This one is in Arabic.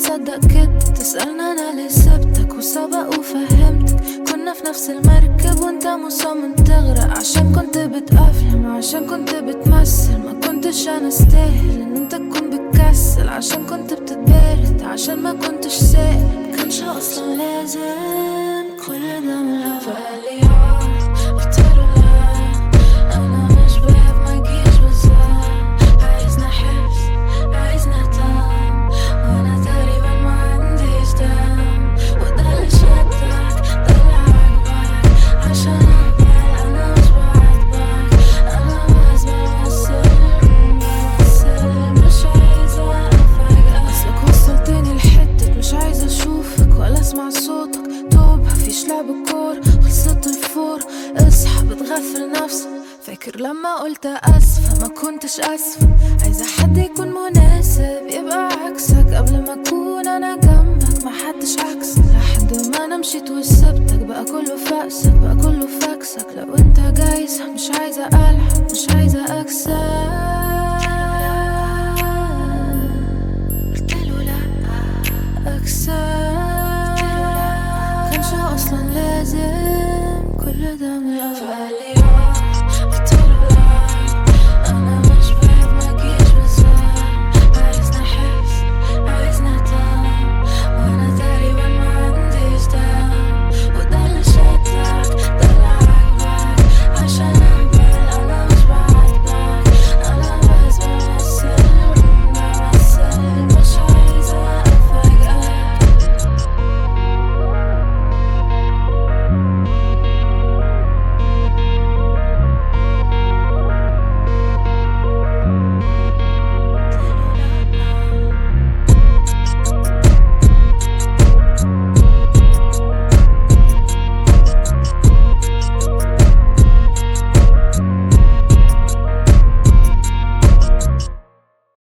تصدق كده تسألني انا ليه سبتك وسبق وفهمتك. كنا في نفس المركب وانت مصمم تغرق، عشان كنت بتأفلم، عشان كنت بتمثل. ما كنتش انا استاهل ان انت تكون بتكسل، عشان كنت بتتبارد، عشان ما كنتش سائل. مكانش اصلا لازم كل ده من الأول. فقال لي قلتله لا، انا مش باب ما جيش بالظبط. عايزنا حبس، عايزنا تام، وانا تقريبا ما عنديش دم. وده اللي شدك، ده اللي عاجبك، عشان اقبل انا مش بعاتبك. انا بس بمثل مش عايزة افاجئك. اصلك وصلتني لحتة مش عايزة اشوفك ولا اسمع صوتك. توب مفيش لعب كور، خلصت الفور. اصحى بتغفل نفسك، فاكر لما قلت اسفة؟ ما كنتش اسفة. عايزة حد يكون مناسب، يبقى عكسك قبل ما اكون انا جنبك. ما حدش عكسك لحد ما انا مشيت وسبتك. بقى كله فاكسك، بقى كله فاكسك. لو انت جايز مش عايزة الحق، مش عايزة اكسب. قلتله لا اكسب، كانش اصلا لازم كل ده من الأول.